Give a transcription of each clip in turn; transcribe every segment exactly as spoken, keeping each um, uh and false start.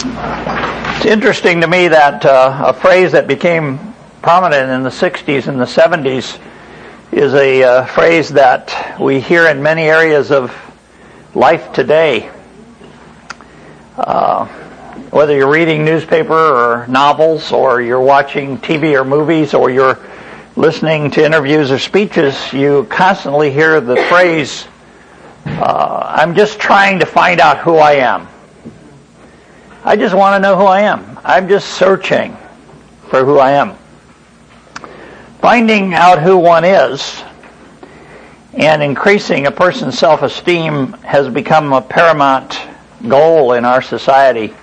It's interesting to me that uh, a phrase that became prominent in the sixties and the seventies is a uh, phrase that we hear in many areas of life today. Uh, whether you're reading newspaper or novels, or you're watching T V or movies, or you're listening to interviews or speeches, you constantly hear the phrase, uh, I'm just trying to find out who I am. I just want to know who I am. I'm just searching for who I am. Finding out who one is and increasing a person's self-esteem has become a paramount goal in our society.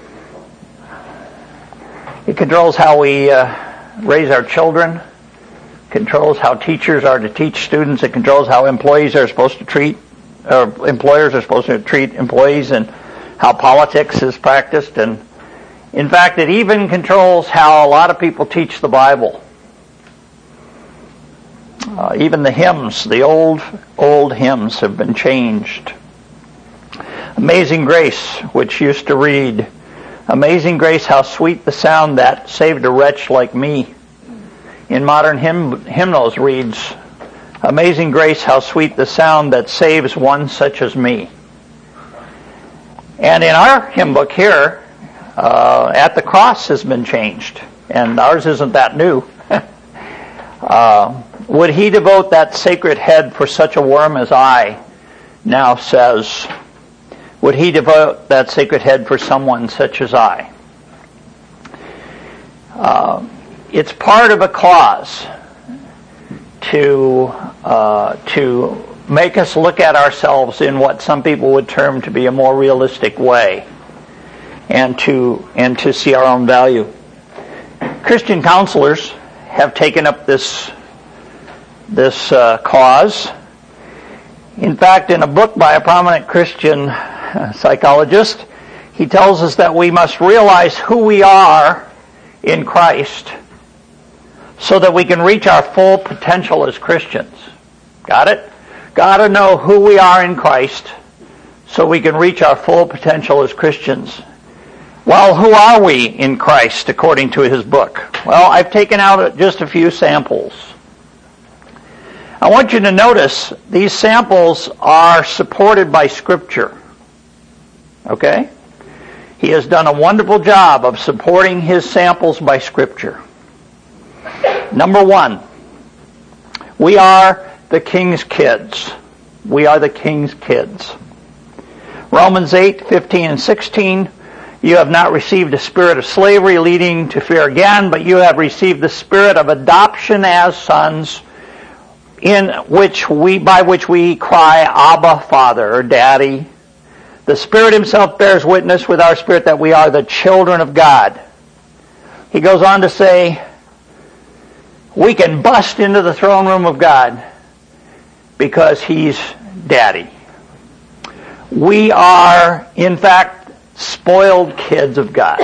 It controls how we uh, raise our children, controls how teachers are to teach students, it controls how employees are supposed to treat, or employers are supposed to treat employees, and how politics is practiced, and in fact it even controls how a lot of people teach the Bible. Uh, even the hymns, the old, old hymns have been changed. Amazing Grace, which used to read, Amazing Grace, how sweet the sound that saved a wretch like me. In modern hymn, hymnals reads, Amazing Grace, how sweet the sound that saves one such as me. And in our hymn book here, uh, At the Cross has been changed, and ours isn't that new. uh, would he devote that sacred head for such a worm as I, now says, would he devote that sacred head for someone such as I? Uh, it's part of a cause to uh, to make us look at ourselves in what some people would term to be a more realistic way, and to and to see our own value. Christian counselors have taken up this this uh, cause. In fact, in a book by a prominent Christian psychologist, he tells us that we must realize who we are in Christ so that we can reach our full potential as Christians. Got it? Got to know who we are in Christ so we can reach our full potential as Christians. Well, who are we in Christ according to his book? Well, I've taken out just a few samples. I want you to notice these samples are supported by Scripture. Okay? He has done a wonderful job of supporting his samples by Scripture. Number one, we are the King's kids. We are the King's kids. Romans eight, fifteen and sixteen, you have not received a spirit of slavery leading to fear again, but you have received the spirit of adoption as sons, in which we, by which we cry, Abba, Father, or Daddy. The Spirit himself bears witness with our spirit that we are the children of God. He goes on to say, we can bust into the throne room of God because he's Daddy. We are, in fact, spoiled kids of God.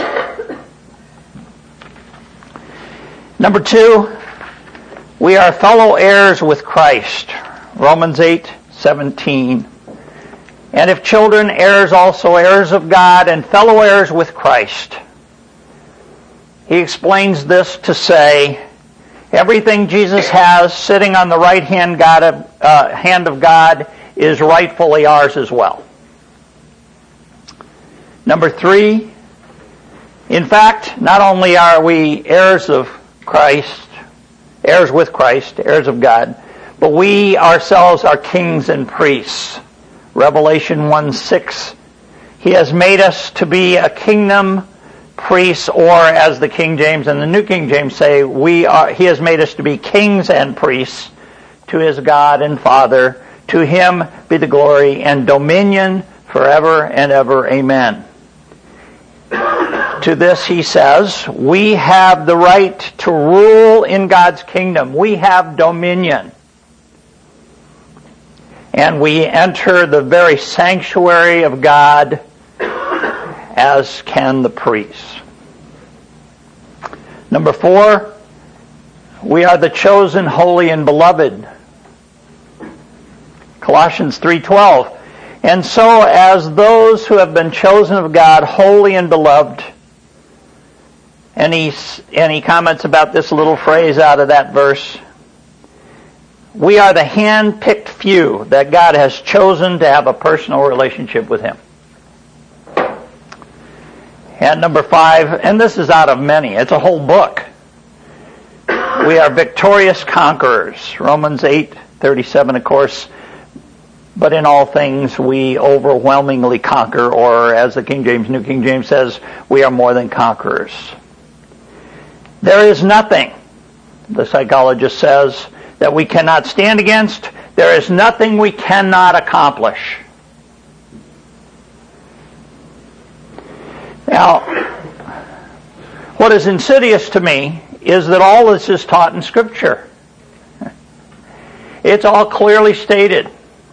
Number two, we are fellow heirs with Christ. Romans eight, seventeen. And if children, heirs also, heirs of God, and fellow heirs with Christ. He explains this to say, everything Jesus has sitting on the right hand, God of, uh, hand of God is rightfully ours as well. Number three, in fact, not only are we heirs of Christ, heirs with Christ, heirs of God, but we ourselves are kings and priests. Revelation one six, he has made us to be a kingdom, priests, or as the King James and the New King James say, we are. He has made us to be kings and priests to his God and Father. To him be the glory and dominion forever and ever. Amen. To this he says, we have the right to rule in God's kingdom. We have dominion. And we enter the very sanctuary of God as can the priests. Number four, we are the chosen, holy, and beloved. Colossians three twelve. And so as those who have been chosen of God, holy and beloved, and he, and he comments about this little phrase out of that verse, we are the hand-picked few that God has chosen to have a personal relationship with Him. And number five, and this is out of many, it's a whole book. We are victorious conquerors. Romans eight thirty-seven, of course. But in all things we overwhelmingly conquer, or as the King James, New King James says, we are more than conquerors. There is nothing, the psychologist says, that we cannot stand against. There is nothing we cannot accomplish. Now, what is insidious to me is that all this is taught in Scripture. It's all clearly stated.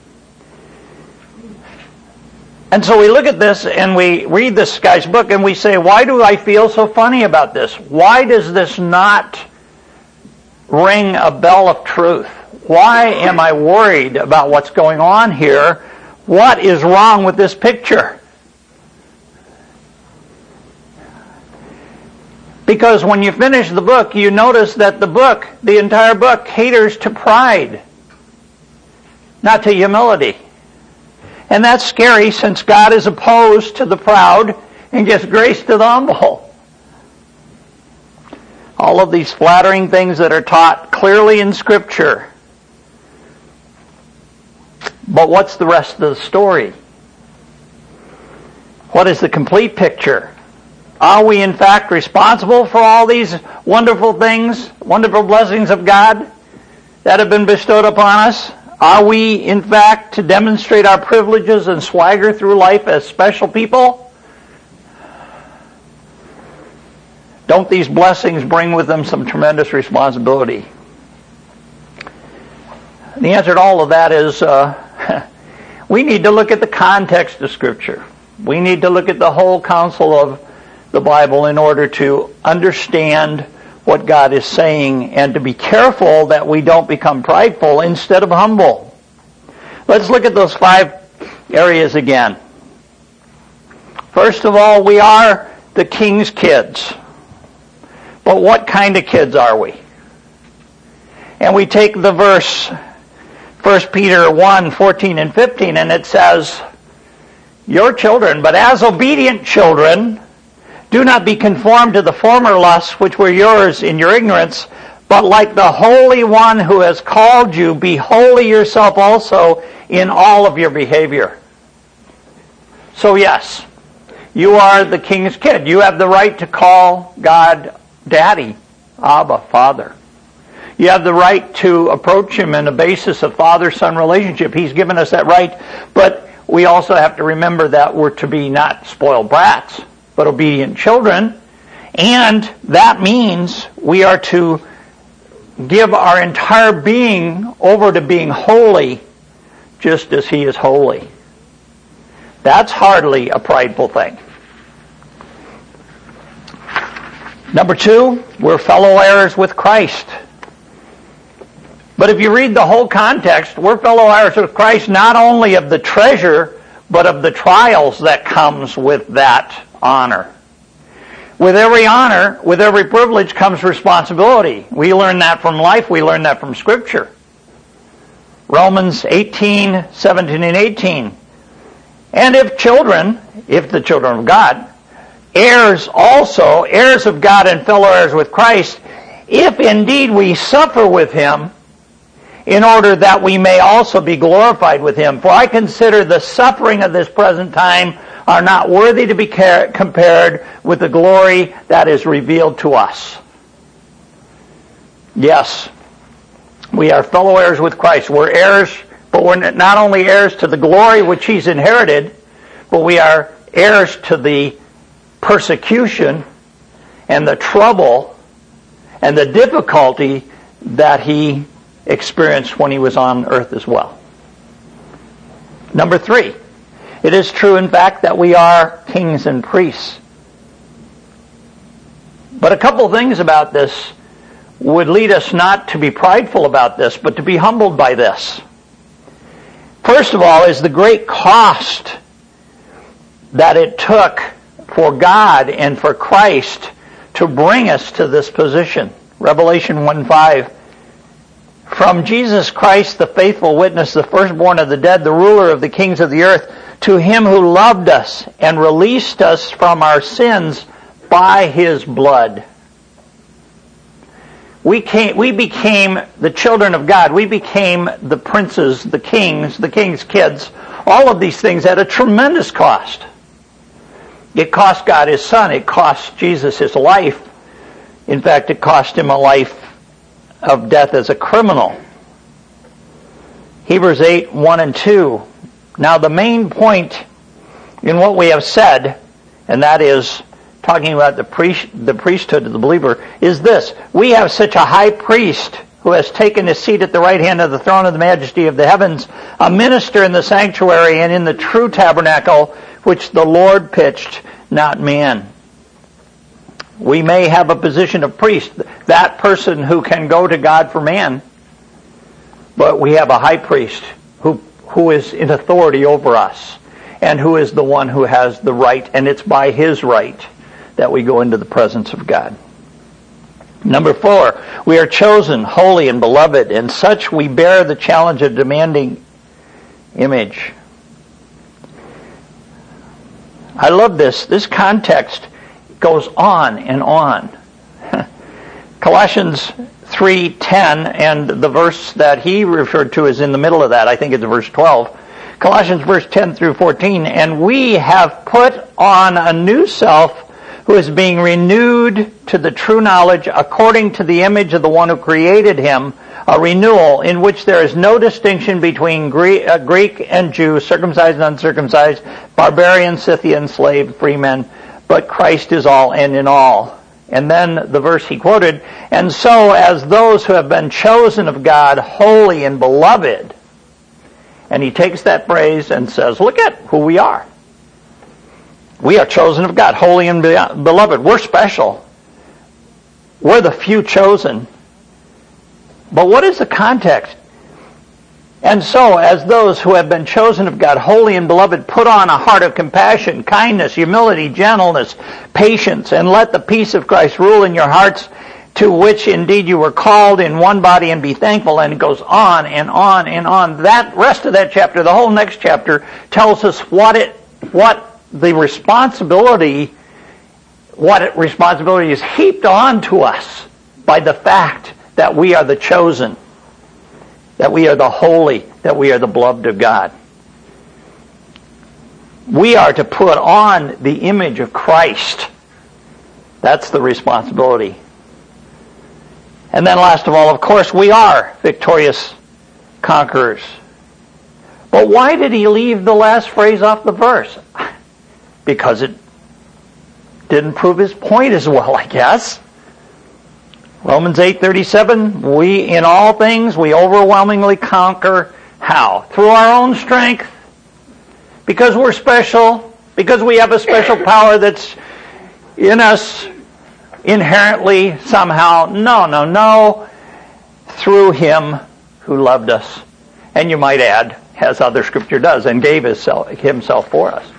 And so we look at this and we read this guy's book and we say, why do I feel so funny about this? Why does this not ring a bell of truth? Why am I worried about what's going on here? What is wrong with this picture? Because when you finish the book, you notice that the book, the entire book, caters to pride, not to humility. And that's scary, since God is opposed to the proud and gives grace to the humble. All of these flattering things that are taught clearly in Scripture. But what's the rest of the story? What is the complete picture? Are we in fact responsible for all these wonderful things, wonderful blessings of God that have been bestowed upon us? Are we in fact to demonstrate our privileges and swagger through life as special people? Don't these blessings bring with them some tremendous responsibility? The answer to all of that is uh, we need to look at the context of Scripture. We need to look at the whole counsel of the Bible in order to understand what God is saying and to be careful that we don't become prideful instead of humble. Let's look at those five areas again. First of all, we are the King's kids. But what kind of kids are we? And we take the verse, First Peter one, fourteen and fifteen, and it says, your children, but as obedient children, do not be conformed to the former lusts which were yours in your ignorance, but like the Holy One who has called you, be holy yourself also in all of your behavior. So yes, you are the King's kid. You have the right to call God Daddy, Abba, Father. You have the right to approach Him in a basis of father-son relationship. He's given us that right, but we also have to remember that we're to be not spoiled brats, but obedient children. And that means we are to give our entire being over to being holy, just as He is holy. That's hardly a prideful thing. Number two, we're fellow heirs with Christ. But if you read the whole context, we're fellow heirs with Christ not only of the treasure, but of the trials that comes with that honor. With every honor, with every privilege comes responsibility. We learn that from life. We learn that from Scripture. Romans eighteen, seventeen and eighteen. And if children, if the children of God, heirs also, heirs of God and fellow heirs with Christ, if indeed we suffer with Him, in order that we may also be glorified with Him. For I consider the suffering of this present time are not worthy to be compared with the glory that is revealed to us. Yes, we are fellow heirs with Christ. We're heirs, but we're not only heirs to the glory which He's inherited, but we are heirs to the persecution and the trouble and the difficulty that He experienced when He was on earth as well. Number three, it is true, in fact, that we are kings and priests. But a couple of things about this would lead us not to be prideful about this, but to be humbled by this. First of all is the great cost that it took for God and for Christ to bring us to this position. Revelation one five. From Jesus Christ, the faithful witness, the firstborn of the dead, the ruler of the kings of the earth, to him who loved us and released us from our sins by his blood. We came, we became the children of God. We became the princes, the kings, the king's kids. All of these things at a tremendous cost. It cost God his son. It cost Jesus his life. In fact, it cost him a life of death as a criminal. Hebrews eight, one and two. Now the main point in what we have said, and that is talking about the priest, the priesthood of the believer, is this. We have such a high priest who has taken his seat at the right hand of the throne of the majesty of the heavens, a minister in the sanctuary and in the true tabernacle, which the Lord pitched, not man. We may have a position of priest, that person who can go to God for man, but we have a high priest who who is in authority over us and who is the one who has the right, and it's by his right that we go into the presence of God. Number four, we are chosen, holy, and beloved, and such we bear the challenge of demanding image. I love this. This context goes on and on. Colossians three ten, and the verse that he referred to is in the middle of that. I think it's verse twelve. Colossians verse ten through fourteen, and we have put on a new self who is being renewed to the true knowledge according to the image of the one who created him, a renewal in which there is no distinction between Greek and Jew, circumcised and uncircumcised, barbarian, Scythian, slave, free men, but Christ is all and in all. And then the verse he quoted, and so as those who have been chosen of God, holy and beloved, and he takes that phrase and says, look at who we are. We are chosen of God, holy and beloved. We're special. We're the few chosen. But what is the context? And so, as those who have been chosen of God, holy and beloved, put on a heart of compassion, kindness, humility, gentleness, patience, and let the peace of Christ rule in your hearts, to which indeed you were called in one body, and be thankful. And it goes on and on and on. That rest of that chapter, the whole next chapter, tells us what it, what the responsibility, what it, responsibility is heaped on to us by the fact that we are the chosen, that we are the holy, that we are the beloved of God. We are to put on the image of Christ. That's the responsibility. And then last of all, of course, we are victorious conquerors. But why did he leave the last phrase off the verse? Because it didn't prove his point as well, I guess. Romans eight thirty-seven, we in all things, we overwhelmingly conquer how? Through our own strength. Because we're special. Because we have a special power that's in us inherently somehow. No, no, no. Through him who loved us. And you might add, as other scripture does, and gave himself for us.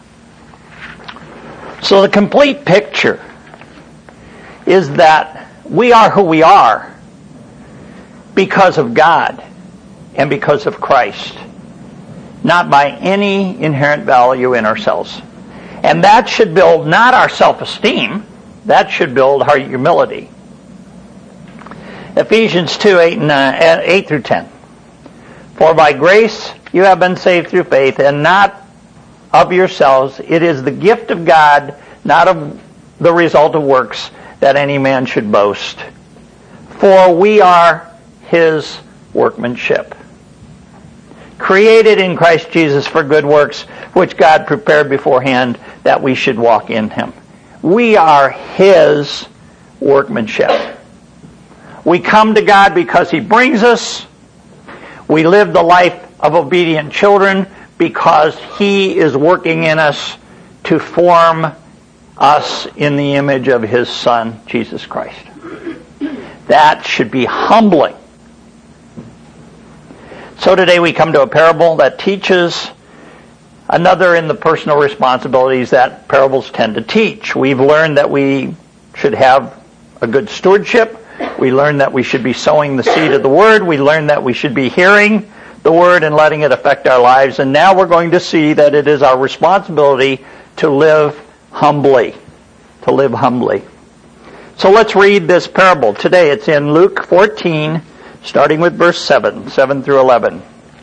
So the complete picture is that we are who we are because of God and because of Christ, not by any inherent value in ourselves. And that should build not our self-esteem, that should build our humility. Ephesians two, eight, and, uh, eight through ten. For by grace you have been saved through faith, and not of yourselves. It is the gift of God, not of the result of works, that any man should boast. For we are his workmanship, created in Christ Jesus for good works, which God prepared beforehand that we should walk in him. We are his workmanship. We come to God because he brings us. We live the life of obedient children because he is working in us to form us in the image of his Son, Jesus Christ. That should be humbling. So today we come to a parable that teaches another in the personal responsibilities that parables tend to teach. We've learned that we should have a good stewardship. We learned that we should be sowing the seed of the Word. We learned that we should be hearing the Word and letting it affect our lives. And now we're going to see that it is our responsibility to live humbly. To live humbly. So let's read this parable. Today it's in Luke fourteen, starting with verse seven, seven through eleven.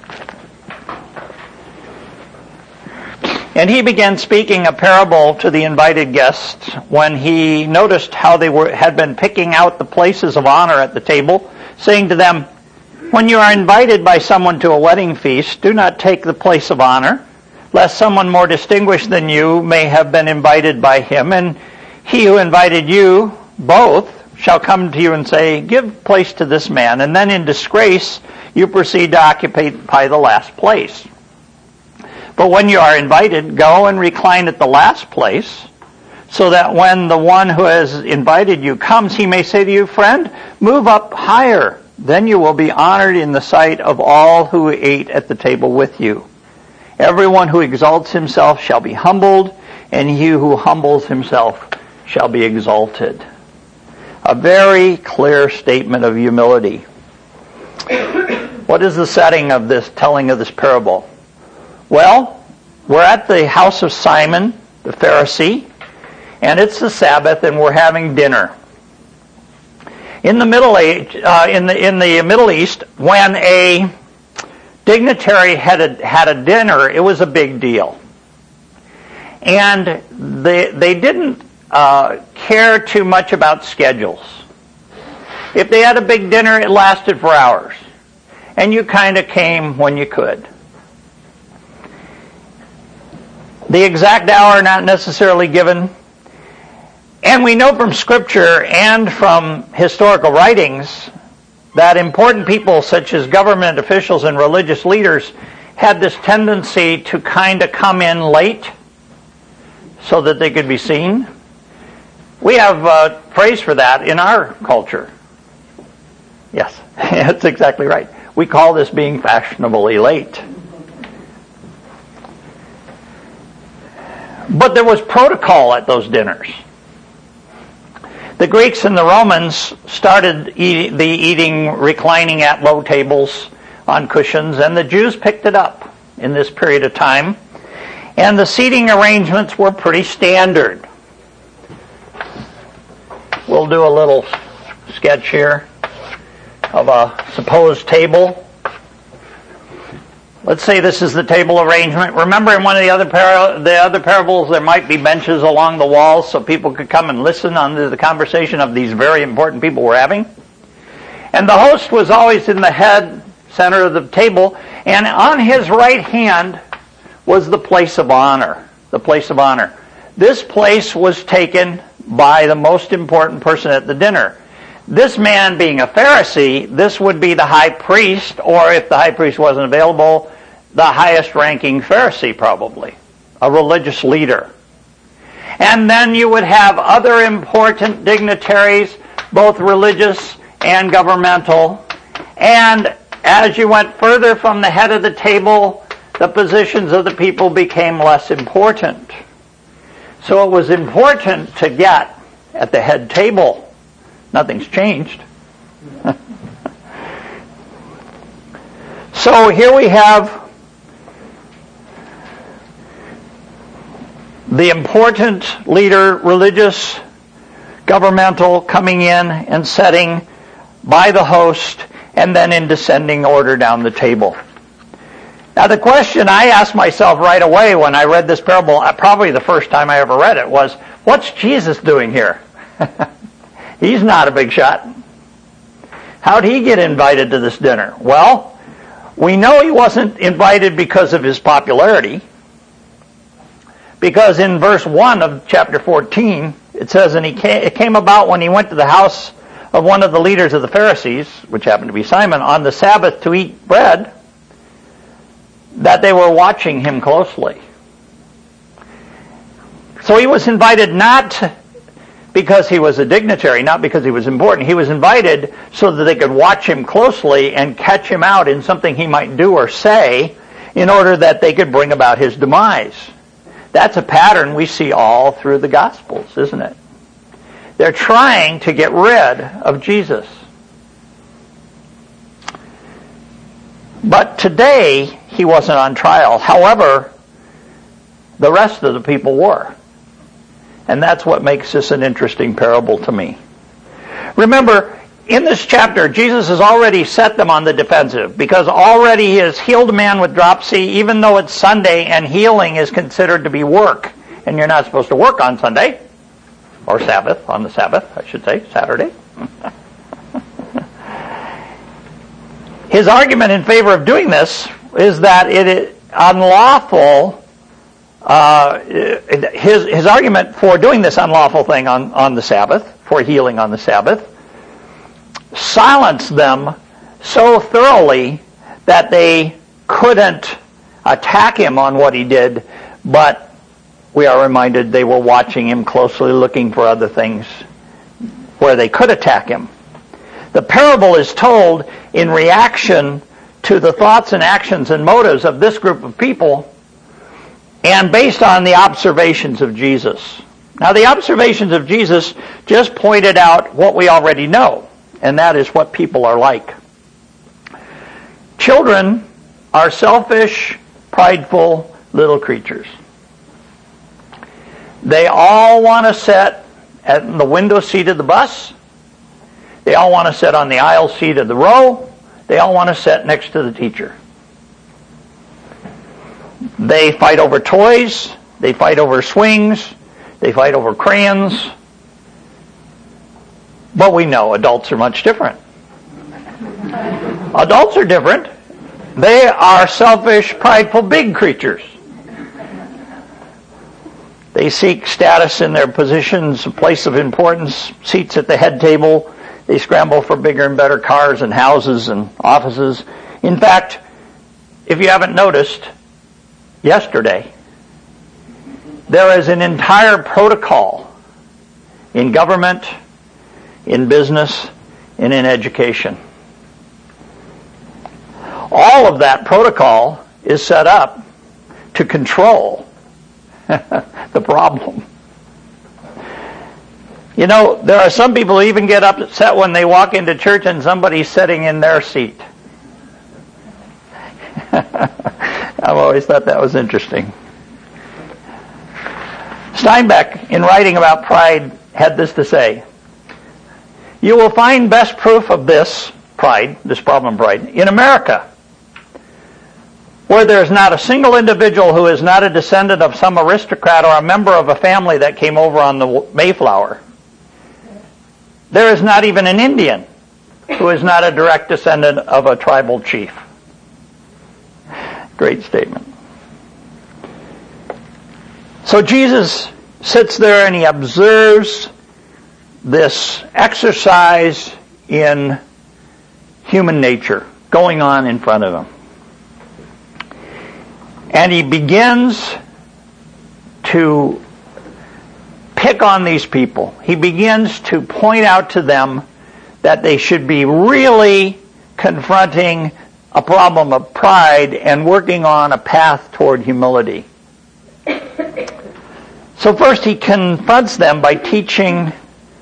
And he began speaking a parable to the invited guests when he noticed how they were had been picking out the places of honor at the table, saying to them, "When you are invited by someone to a wedding feast, do not take the place of honor, lest someone more distinguished than you may have been invited by him, and he who invited you both shall come to you and say, 'Give place to this man,' and then in disgrace you proceed to occupy the last place. But when you are invited, go and recline at the last place, so that when the one who has invited you comes, he may say to you, 'Friend, move up higher.' Then you will be honored in the sight of all who ate at the table with you. Everyone who exalts himself shall be humbled, and he who humbles himself shall be exalted." A very clear statement of humility. What is the setting of this telling of this parable? Well, we're at the house of Simon, the Pharisee, and it's the Sabbath, and we're having dinner. In the Middle Age, uh, in the in the Middle East, when a dignitary had a, had a dinner, it was a big deal, and they they didn't uh, care too much about schedules. If they had a big dinner, it lasted for hours, and you kind of came when you could. The exact hour not necessarily given. And we know from Scripture and from historical writings that important people such as government officials and religious leaders had this tendency to kind of come in late so that they could be seen. We have a phrase for that in our culture. Yes, that's exactly right. We call this being fashionably late. But there was protocol at those dinners. The Greeks and the Romans started eat, the eating, reclining at low tables on cushions, and the Jews picked it up in this period of time. And the seating arrangements were pretty standard. We'll do a little sketch here of a supposed table. Let's say this is the table arrangement. Remember in one of the other par- the other parables, there might be benches along the walls so people could come and listen to the conversation of these very important people we're having. And the host was always in the head center of the table, and on his right hand was the place of honor. The place of honor. This place was taken by the most important person at the dinner. This man being a Pharisee, this would be the high priest, or if the high priest wasn't available, the highest ranking Pharisee probably, a religious leader. And then you would have other important dignitaries, both religious and governmental. And as you went further from the head of the table, the positions of the people became less important. So it was important to get at the head table. Nothing's changed. So here we have the important leader, religious, governmental, coming in and setting by the host, and then in descending order down the table. Now the question I asked myself right away when I read this parable, probably the first time I ever read it, was, what's Jesus doing here? He's not a big shot. How'd he get invited to this dinner? Well, we know he wasn't invited because of his popularity. Because in verse one of chapter fourteen, it says, and he came, it came about when he went to the house of one of the leaders of the Pharisees, which happened to be Simon, on the Sabbath to eat bread, that they were watching him closely. So he was invited not because he was a dignitary, not because he was important. He was invited so that they could watch him closely and catch him out in something he might do or say in order that they could bring about his demise. That's a pattern we see all through the Gospels, isn't it? They're trying to get rid of Jesus. But today, he wasn't on trial. However, the rest of the people were. And that's what makes this an interesting parable to me. Remember, in this chapter, Jesus has already set them on the defensive, because already he has healed a man with dropsy, even though it's Sunday and healing is considered to be work. And you're not supposed to work on Sunday, or Sabbath, on the Sabbath, I should say, Saturday. His argument in favor of doing this is that it is unlawful. Uh, his his argument for doing this unlawful thing on, on the Sabbath, for healing on the Sabbath, silenced them so thoroughly that they couldn't attack him on what he did, but we are reminded they were watching him closely, looking for other things where they could attack him. The parable is told in reaction to the thoughts and actions and motives of this group of people, and based on the observations of Jesus. Now, the observations of Jesus just pointed out what we already know, and that is what people are like. Children are selfish, prideful little creatures. They all want to sit at the window seat of the bus. They all want to sit on the aisle seat of the row. They all want to sit next to the teacher. They fight over toys. They fight over swings. They fight over crayons. But we know adults are much different. Adults are different. They are selfish, prideful, big creatures. They seek status in their positions, a place of importance, seats at the head table. They scramble for bigger and better cars and houses and offices. In fact, if you haven't noticed, yesterday, there is an entire protocol in government, in business, and in education. All of that protocol is set up to control the problem. You know, there are some people who even get upset when they walk into church and somebody's sitting in their seat. I've always thought that was interesting. Steinbeck, in writing about pride, had this to say: "You will find best proof of this pride, this problem of pride, in America, where there is not a single individual who is not a descendant of some aristocrat or a member of a family that came over on the Mayflower. There is not even an Indian who is not a direct descendant of a tribal chief." Great statement. So Jesus sits there and he observes this exercise in human nature going on in front of him. And he begins to pick on these people. He begins to point out to them that they should be really confronting a problem of pride and working on a path toward humility. So first he confronts them by teaching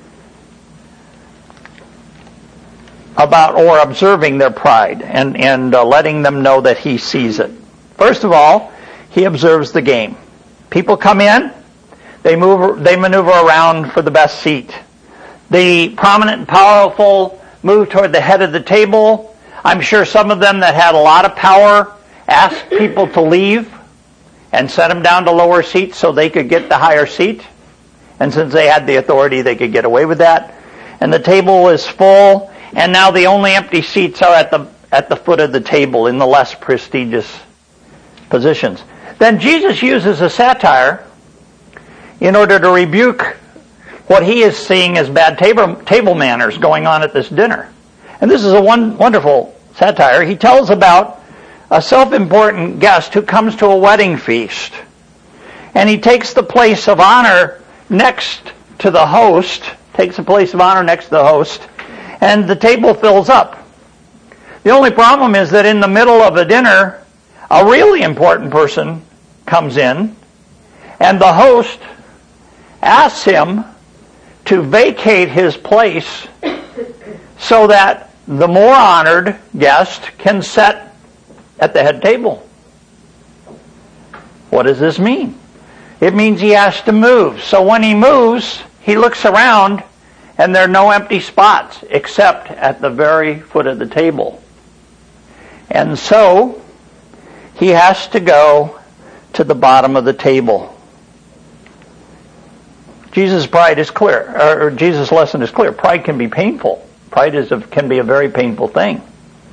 about or observing their pride and, and uh, letting them know that he sees it. First of all, he observes the game. People come in, they move, they maneuver around for the best seat. The prominent and powerful move toward the head of the table. I'm sure some of them that had a lot of power asked people to leave and sent them down to lower seats so they could get the higher seat. And since they had the authority, they could get away with that. And the table is full, and now the only empty seats are at the at the foot of the table in the less prestigious positions. Then Jesus uses a satire in order to rebuke what he is seeing as bad table, table manners going on at this dinner. And this is a one, wonderful satire. He tells about a self-important guest who comes to a wedding feast. And he takes the place of honor next to the host, takes a place of honor next to the host, and the table fills up. The only problem is that in the middle of a dinner, a really important person comes in, and the host asks him to vacate his place so that the more honored guest can sit at the head table. What does this mean? It means he has to move. So when he moves, he looks around, and there are no empty spots except at the very foot of the table. And so he has to go to the bottom of the table. Jesus' pride is clear, or Jesus' lesson is clear. Pride can be painful. Pride is a, can be a very painful thing.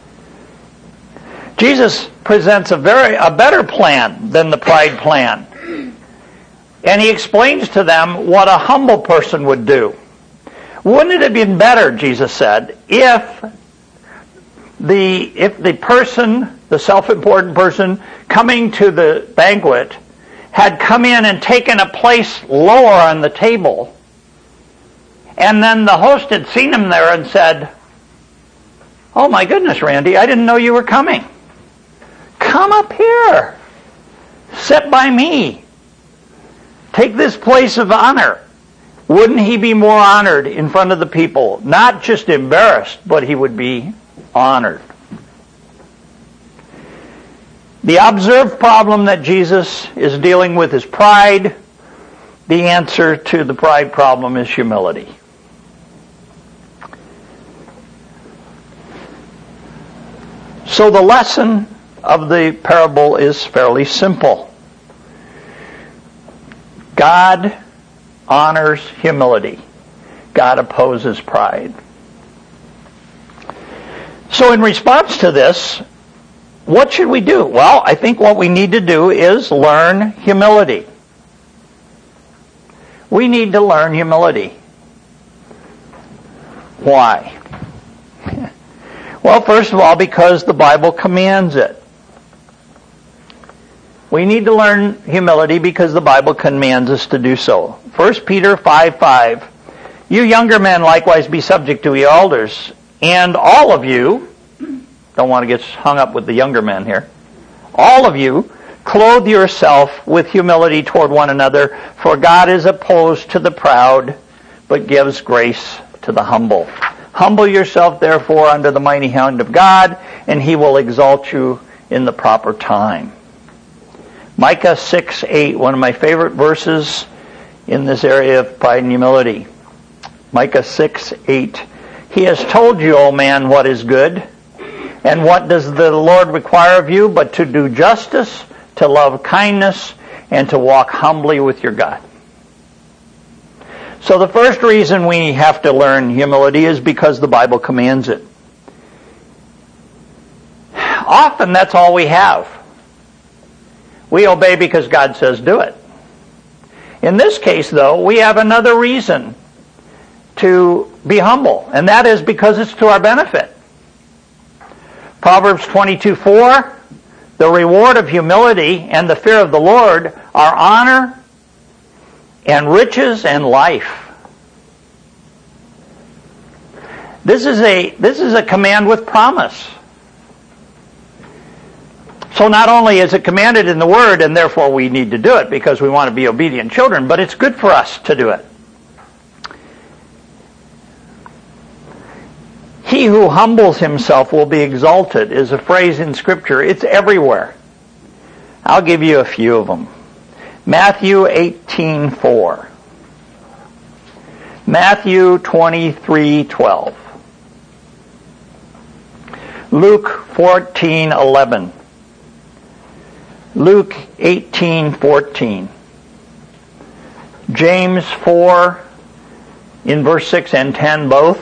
Jesus presents a very a better plan than the pride plan. And he explains to them what a humble person would do. Wouldn't it have been better, Jesus said, if the if the person, the self-important person coming to the banquet had come in and taken a place lower on the table, and then the host had seen him there and said, "Oh my goodness, Randy, I didn't know you were coming. Come up here. Sit by me. Take this place of honor." Wouldn't he be more honored in front of the people? Not just embarrassed, but he would be honored. The observed problem that Jesus is dealing with is pride. The answer to the pride problem is humility. So the lesson of the parable is fairly simple. God honors humility. God opposes pride. So in response to this, what should we do? Well, I think what we need to do is learn humility. We need to learn humility. Why? Well, first of all, because the Bible commands it. We need to learn humility because the Bible commands us to do so. First Peter five five, "You younger men likewise be subject to your elders, and all of you," don't want to get hung up with the younger men here, "all of you clothe yourself with humility toward one another, for God is opposed to the proud, but gives grace to the humble. Humble yourself, therefore, under the mighty hand of God, and He will exalt you in the proper time." Micah six eight, one of my favorite verses in this area of pride and humility. Micah six eight, "He has told you, O man, what is good, and what does the Lord require of you, but to do justice, to love kindness, and to walk humbly with your God." So the first reason we have to learn humility is because the Bible commands it. Often that's all we have. We obey because God says do it. In this case, though, we have another reason to be humble, and that is because it's to our benefit. Proverbs twenty-two four, "The reward of humility and the fear of the Lord are honor and riches and life." This is a this is a command with promise. So not only is it commanded in the Word, and therefore we need to do it because we want to be obedient children, but it's good for us to do it. "He who humbles himself will be exalted" is a phrase in Scripture. It's everywhere. I'll give you a few of them. Matthew eighteen four. Matthew twenty-three twelve. Luke fourteen eleven. Luke eighteen fourteen. James four in verse six and ten both.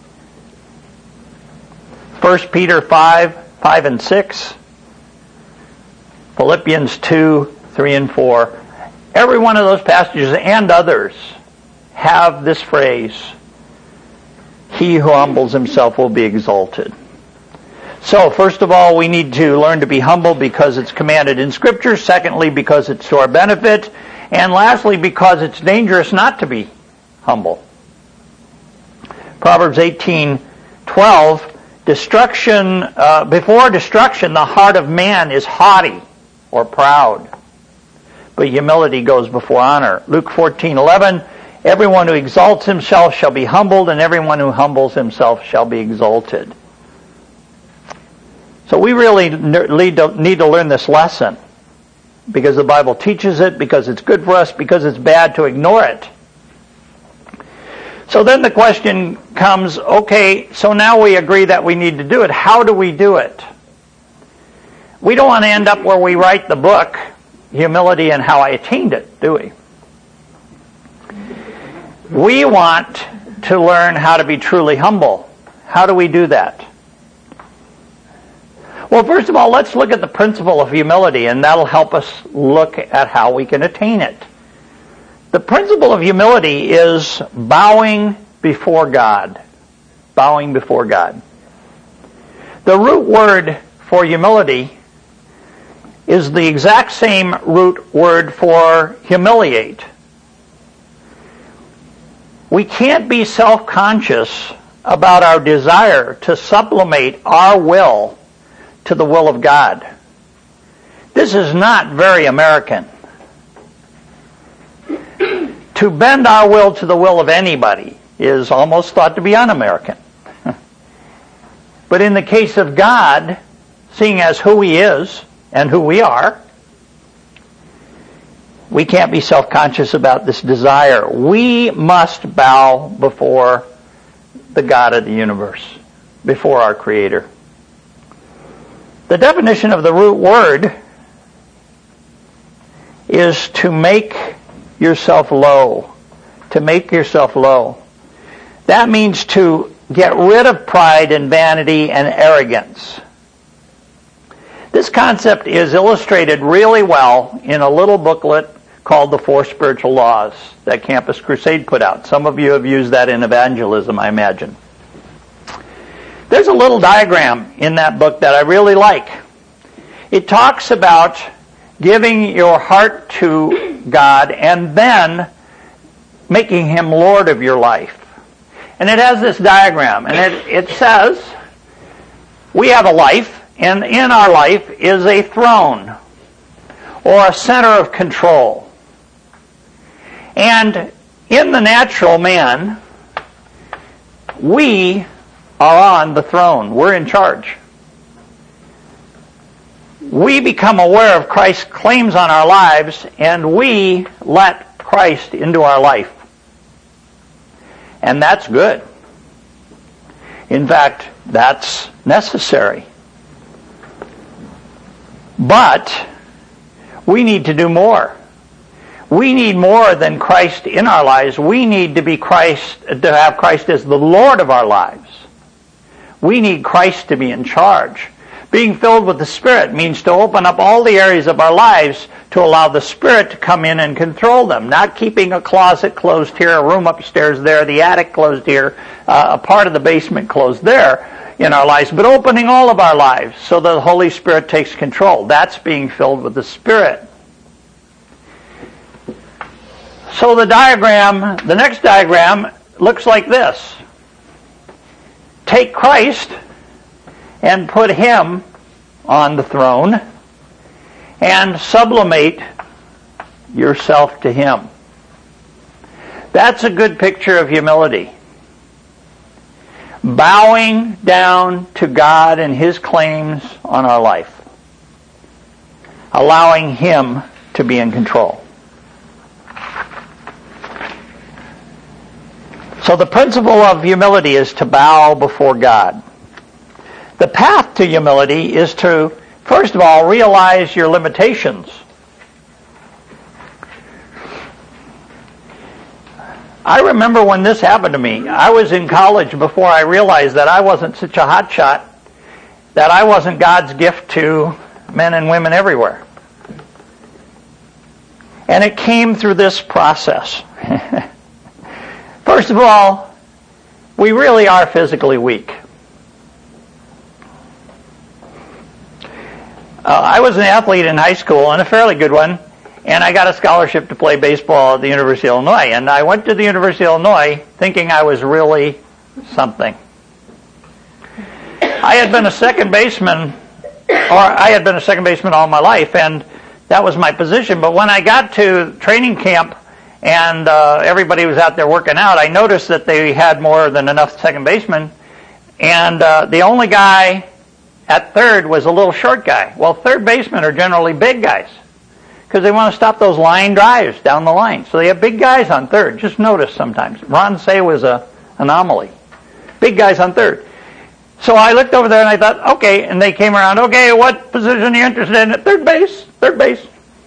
First Peter five, five and six. Philippians two, three and four. Every one of those passages and others have this phrase, "He who humbles himself will be exalted." So, first of all, we need to learn to be humble because it's commanded in Scripture. Secondly, because it's to our benefit. And lastly, because it's dangerous not to be humble. Proverbs eighteen twelve, destruction, uh, before destruction, the heart of man is haughty or proud, but humility goes before honor. Luke fourteen eleven, everyone who exalts himself shall be humbled, and everyone who humbles himself shall be exalted. So we really need to, need to learn this lesson, because the Bible teaches it, because it's good for us, because it's bad to ignore it. So then the question comes, okay, so now we agree that we need to do it. How do we do it? We don't want to end up where we write the book, Humility and How I Attained It, do we? We want to learn how to be truly humble. How do we do that? Well, first of all, let's look at the principle of humility, and that'll help us look at how we can attain it. The principle of humility is bowing before God. Bowing before God. The root word for humility is the exact same root word for humiliate. We can't be self-conscious about our desire to sublimate our will to the will of God. This is not very American. To bend our will to the will of anybody is almost thought to be un-American. But in the case of God, seeing as who He is and who we are, we can't be self-conscious about this desire. We must bow before the God of the universe, before our Creator. The definition of the root word is to make yourself low. To make yourself low. That means to get rid of pride and vanity and arrogance. This concept is illustrated really well in a little booklet called The Four Spiritual Laws that Campus Crusade put out. Some of you have used that in evangelism, I imagine. There's a little diagram in that book that I really like. It talks about giving your heart to God and then making Him Lord of your life. And it has this diagram, and it, it says, we have a life, and in our life is a throne, or a center of control. And in the natural man, we are on the throne. We're in charge. We become aware of Christ's claims on our lives, and we let Christ into our life. And that's good. In fact, that's necessary. But we need to do more. We need more than Christ in our lives. We need to be Christ, to have Christ as the Lord of our lives. We need Christ to be in charge. Being filled with the Spirit means to open up all the areas of our lives to allow the Spirit to come in and control them. Not keeping a closet closed here, a room upstairs there, the attic closed here, uh, a part of the basement closed there in our lives, but opening all of our lives so that the Holy Spirit takes control. That's being filled with the Spirit. So the diagram, the next diagram, looks like this. Take Christ and put Him on the throne and sublimate yourself to Him. That's a good picture of humility. Bowing down to God and His claims on our life. Allowing Him to be in control. So the principle of humility is to bow before God. The path to humility is to, first of all, realize your limitations. I remember when this happened to me. I was in college before I realized that I wasn't such a hotshot, that I wasn't God's gift to men and women everywhere. And it came through this process. First of all, we really are physically weak. Uh, I was an athlete in high school, and a fairly good one, and I got a scholarship to play baseball at the University of Illinois. And I went to the University of Illinois thinking I was really something. I had been a second baseman, or I had been a second baseman all my life, and that was my position. But when I got to training camp and uh, everybody was out there working out, I noticed that they had more than enough second basemen, and uh, the only guy at third was a little short guy. Well, third basemen are generally big guys because they want to stop those line drives down the line. So they have big guys on third. Just notice sometimes. Ron Say was a anomaly. Big guys on third. So I looked over there and I thought, okay, and they came around, okay, what position are you interested in? At third base, third base.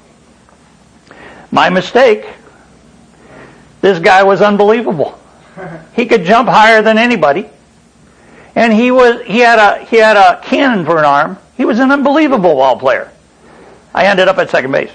My mistake. This guy was unbelievable. He could jump higher than anybody. And he was he had a he had a cannon for an arm. He was an unbelievable ball player. I ended up at second base.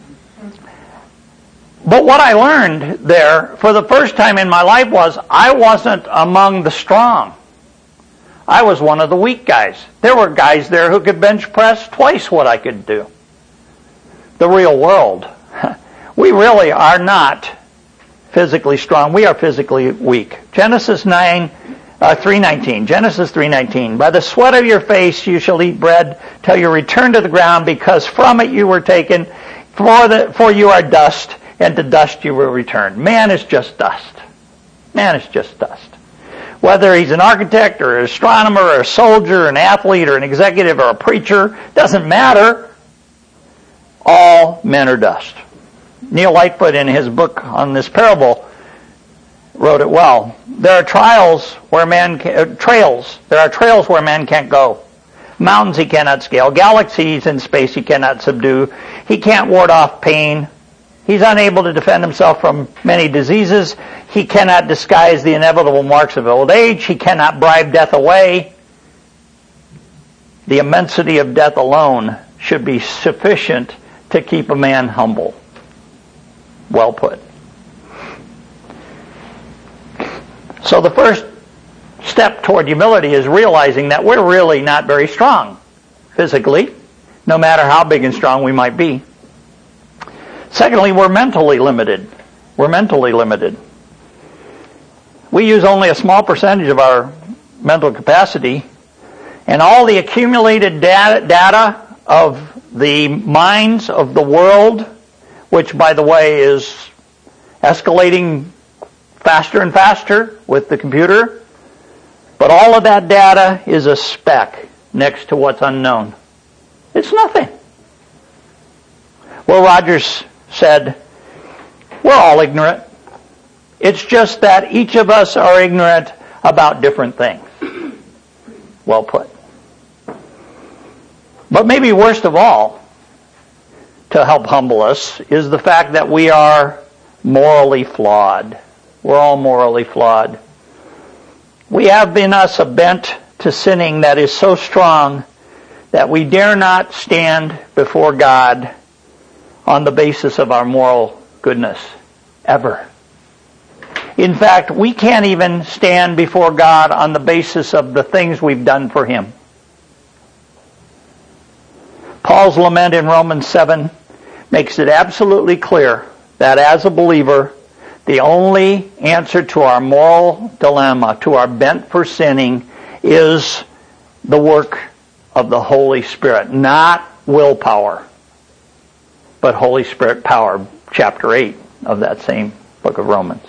But what I learned there for the first time in my life was I wasn't among the strong. I was one of the weak guys. There were guys there who could bench press twice what I could do. The real world. We really are not physically strong. We are physically weak. Genesis nine, uh, three nineteen. Genesis three nineteen. By the sweat of your face you shall eat bread till you return to the ground, because from it you were taken. For the for you are dust, and to dust you will return. Man is just dust. Man is just dust. Whether he's an architect or an astronomer or a soldier or an athlete or an executive or a preacher, doesn't matter. All men are dust. Neil Lightfoot, in his book on this parable, wrote it well. There are trials where man can, uh, trails. There are trails where man can't go. Mountains he cannot scale. Galaxies in space he cannot subdue. He can't ward off pain. He's unable to defend himself from many diseases. He cannot disguise the inevitable marks of old age. He cannot bribe death away. The immensity of death alone should be sufficient to keep a man humble. Well put. So the first step toward humility is realizing that we're really not very strong physically, no matter how big and strong we might be. Secondly, we're mentally limited. We're mentally limited. We use only a small percentage of our mental capacity, and all the accumulated data, data of the minds of the world, which, by the way, is escalating faster and faster with the computer, but all of that data is a speck next to what's unknown. It's nothing. Will Rogers said, we're all ignorant. It's just that each of us are ignorant about different things. Well put. But maybe worst of all, to help humble us, is the fact that we are morally flawed. We're all morally flawed. We have in us a bent to sinning that is so strong that we dare not stand before God on the basis of our moral goodness, ever. In fact, we can't even stand before God on the basis of the things we've done for Him. Paul's lament in Romans seven makes it absolutely clear that as a believer, the only answer to our moral dilemma, to our bent for sinning, is the work of the Holy Spirit, not willpower, but Holy Spirit power, chapter eight of that same book of Romans.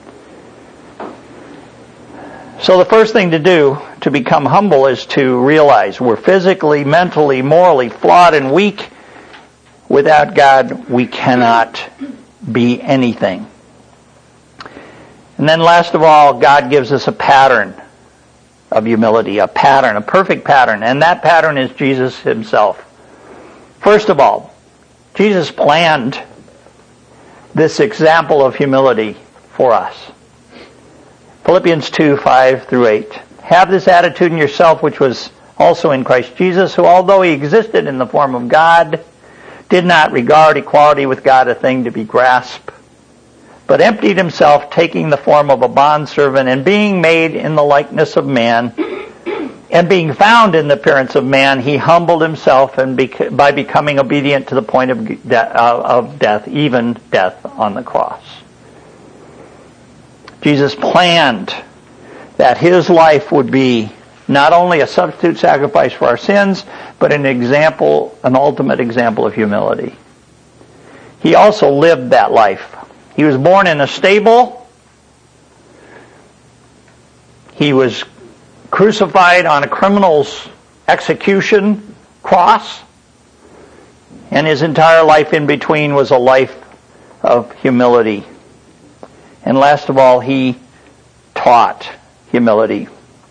So the first thing to do to become humble is to realize we're physically, mentally, morally flawed and weak. Without God, we cannot be anything. And then last of all, God gives us a pattern of humility, a pattern, a perfect pattern, and that pattern is Jesus Himself. First of all, Jesus planned this example of humility for us. Philippians two, five through eight. Have this attitude in yourself which was also in Christ Jesus, who although He existed in the form of God, did not regard equality with God a thing to be grasped, but emptied Himself, taking the form of a bondservant, and being made in the likeness of man, And being found in the appearance of man, he humbled himself and bec- by becoming obedient to the point of, de- of death, even death on the cross. Jesus planned that his life would be not only a substitute sacrifice for our sins, but an example, an ultimate example of humility. He also lived that life. He was born in a stable. He was crucified on a criminal's execution cross. And his entire life in between was a life of humility. And last of all, he taught humility.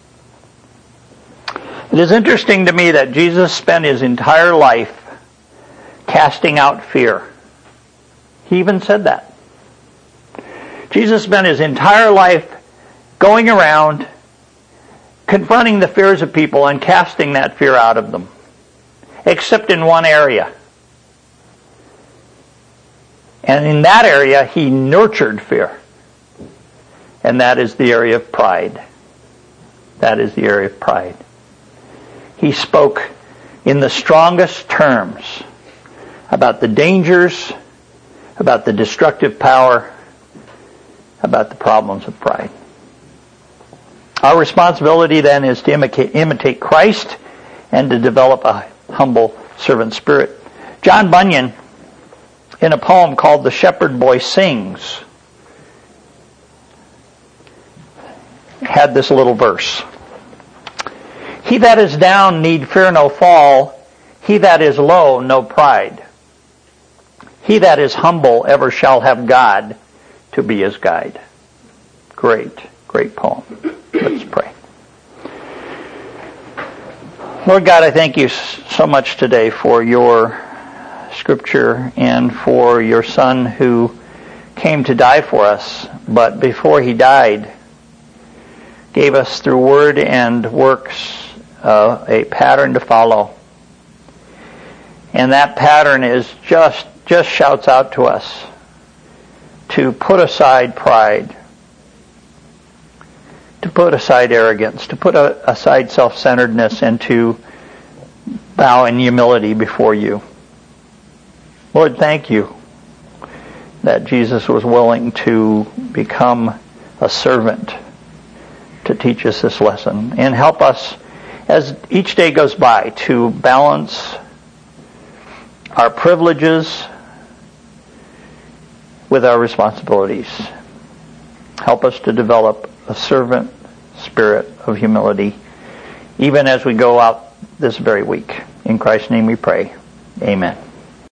It is interesting to me that Jesus spent his entire life casting out fear. He even said that. Jesus spent his entire life going around confronting the fears of people and casting that fear out of them. Except in one area. And in that area, he nurtured fear. And that is the area of pride. That is the area of pride. He spoke in the strongest terms about the dangers, about the destructive power, about the problems of pride. Our responsibility then is to imitate, imitate Christ and to develop a humble servant spirit. John Bunyan, in a poem called The Shepherd Boy Sings, had this little verse. He that is down need fear no fall. He that is low, no pride. He that is humble ever shall have God to be his guide. Great, great poem. Let's pray. Lord God, I thank you so much today for your scripture and for your Son who came to die for us, but before he died, gave us through word and works uh, a pattern to follow. And that pattern is just, just shouts out to us to put aside pride, to put aside arrogance, to put a, aside self-centeredness, and to bow in humility before you. Lord, thank you that Jesus was willing to become a servant to teach us this lesson, and help us as each day goes by to balance our privileges with our responsibilities. Help us to develop a servant spirit of humility, even as we go out this very week. In Christ's name we pray. Amen.